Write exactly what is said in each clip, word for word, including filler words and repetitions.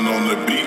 on the beat.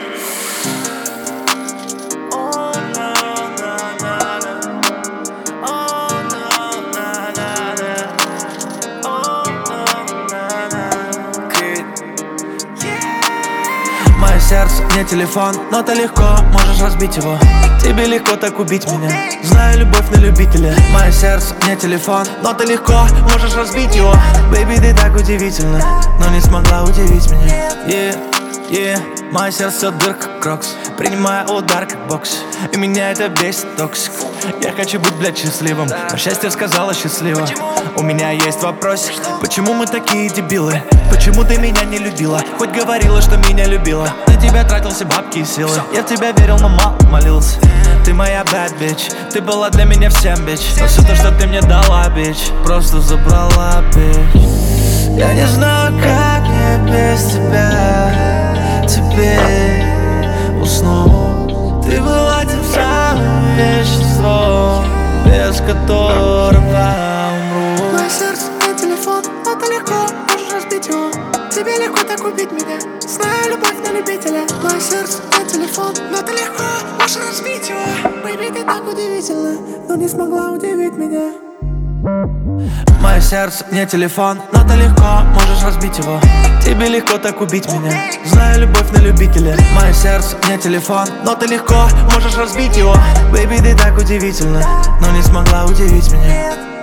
Мое сердце не телефон, но ты легко можешь разбить его. Тебе легко так убить меня. Знаю любовь на любителя. Мое сердце не телефон, но ты легко можешь разбить его. Бэйби, ты так удивительна, но не смогла удивить меня. Yeah, yeah. Мое сердце дырка, крокс, принимая удар как бокс. И меня это бесит, токсик. Я хочу быть, блядь, счастливым, но счастье сказала счастливо. У меня есть вопросик: почему мы такие дебилы? Почему ты меня не любила? Хоть говорила, что меня любила. На тебя тратил все бабки и силы. Я в тебя верил, но мало молился. Ты моя bad bitch, ты была для меня всем, bitch. Но все то, что ты мне дала, bitch, просто забрала, bitch. Я не знаю, как я без тебя теперь усну. Ты была тем самым веществом, без которого умру. Мое сердце не телефон, но ты легко можешь разбить его. Тебе легко так убить меня. Знаю любовь на любителя. Мое сердце не телефон, но ты легко можешь разбить его. Бэйби, ты так удивительна, но не смогла удивить меня. Мое сердце не телефон, но ты легко можешь разбить его. Тебе легко так убить меня. Знаю любовь на любителя. Мое сердце не телефон, но ты легко можешь разбить его. Бэйби, ты так удивительна, но не смогла удивить меня.